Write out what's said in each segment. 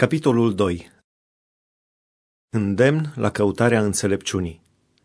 Capitolul 2. Îndemn la căutarea înțelepciunii.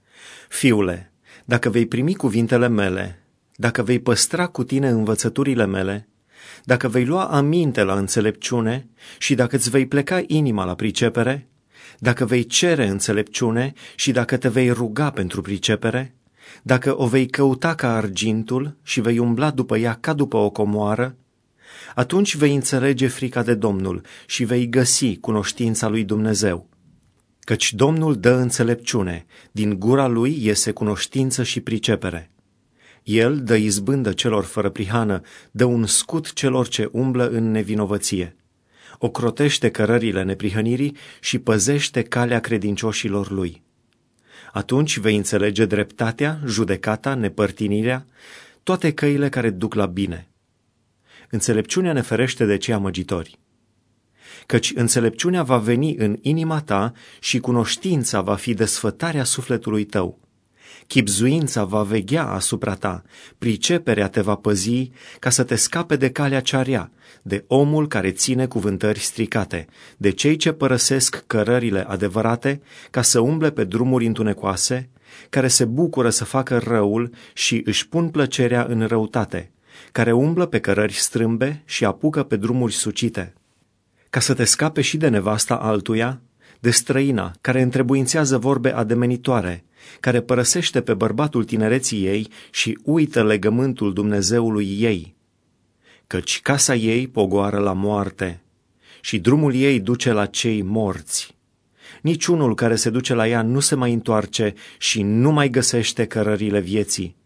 Fiule, dacă vei primi cuvintele mele, dacă vei păstra cu tine învățăturile mele, dacă vei lua aminte la înțelepciune și dacă îți vei pleca inima la pricepere, dacă vei cere înțelepciune și dacă te vei ruga pentru pricepere, dacă o vei căuta ca argintul și vei umbla după ea ca după o comoară, atunci vei înțelege frica de Domnul și vei găsi cunoștința lui Dumnezeu. Căci Domnul dă înțelepciune, din gura lui iese cunoștință și pricepere. El dă izbândă celor fără prihană, dă un scut celor ce umblă în nevinovăție. Ocrotește cărările neprihănirii și păzește calea credincioșilor lui. Atunci vei înțelege dreptatea, judecata, nepărtinirea, toate căile care duc la bine. Înțelepciunea ne ferește de cei amăgitori. Căci înțelepciunea va veni în inima ta și cunoștința va fi desfătarea sufletului tău. Chibzuința va veghea asupra ta, priceperea te va păzi ca să te scape de calea cea rea, de omul care ține cuvântări stricate, de cei ce părăsesc cărările adevărate ca să umble pe drumuri întunecoase, care se bucură să facă răul și își pun plăcerea în răutate, care umblă pe cărări strâmbe și apucă pe drumuri sucite. Ca să te scape și de nevasta altuia, de străina care întrebuințează vorbe ademenitoare, care părăsește pe bărbatul tinereții ei și uită legământul Dumnezeului ei. Căci casa ei pogoară la moarte și drumul ei duce la cei morți. Niciunul care se duce la ea nu se mai întoarce și nu mai găsește cărările vieții.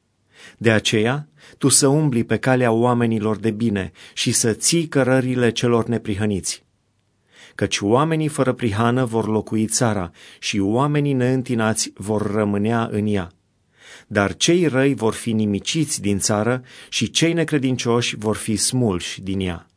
De aceea, tu să umbli pe calea oamenilor de bine și să ții cărările celor neprihăniți. Căci oamenii fără prihană vor locui țara și oamenii neîntinați vor rămânea în ea. Dar cei răi vor fi nimiciți din țară și cei necredincioși vor fi smulși din ea.